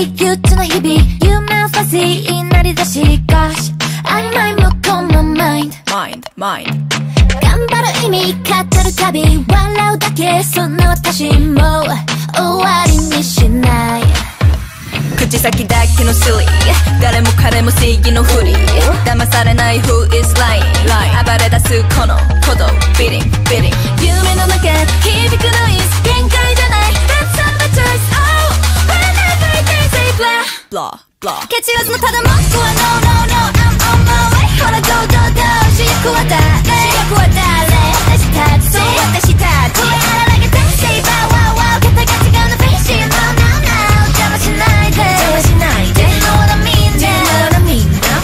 憂鬱な日々夢をファジーになりだし Gosh曖昧もこのマインド頑張る意味語るたび笑うだけそんな私も終わりにしない口先だけのスリー誰も彼も正義のふり騙されない Who is lying 暴れ出すこの鼓動 Beating 夢の中響くノイズ限界じゃない Let's have a choice Oh whenever they say blah 蹴散らすのただ文句は No I'm on my way ほらどう主役は誰私たちそう私たち声荒げて Say bow wow wow 肩が違うの Face it No邪魔しないで You know what I mean now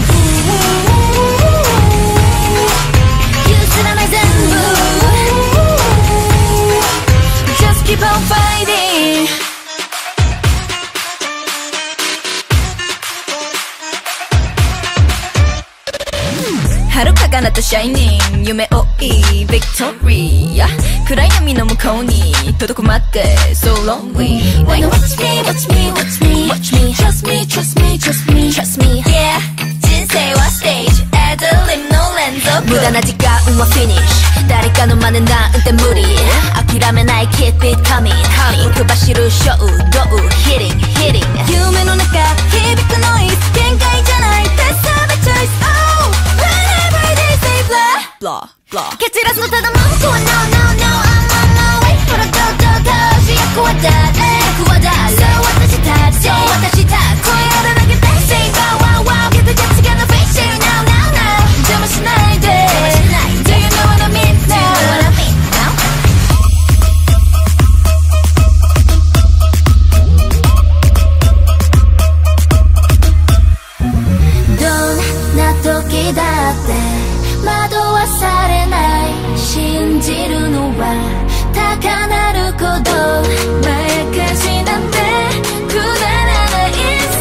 譲らない全部 Just keep on fighting 遥か彼方シャイニング夢追いビクトリア暗闇の向こうに届くまで So lonely When you watch me Trust me Yeah 人生はステージアドリブの連続無駄な時間はフィニッシュ誰かの真似なんて無理諦めない Keep it coming く走る衝動 Hitting 夢の中響くノイズ限界じゃない Let's have a choice Oh whenever they say blah 蹴散らすのただ文句は No I'm on my way ほらどう主役は誰そう私たち声荒げて Say bow wow wow 肩が違うの Face it now邪魔しないで Do you know what I mean nowどんな時だって惑わされない信じるのは高鳴る鼓動まやかしなんてくだらない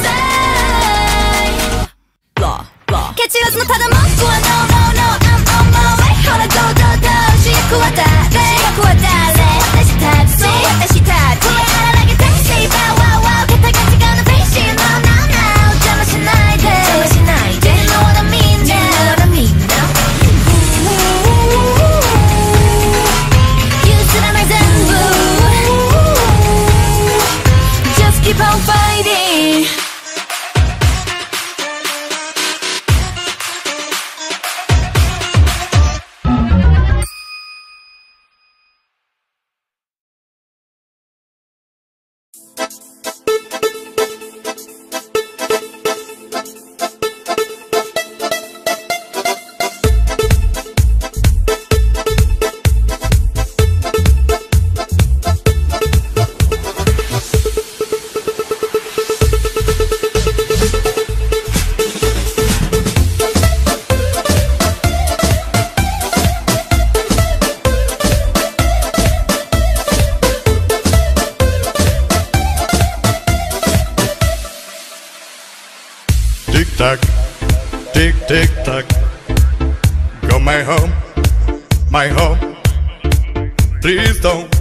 さ蹴散らすのただ文句は No I'm on my way ほらどう主役は誰私たちそう私たち声荒げて Say bow wow wow 肩が違うの Face it No邪魔しないで You know what I mean now 譲らない全部 Just keep on fighting Tick tock, go my home, please don't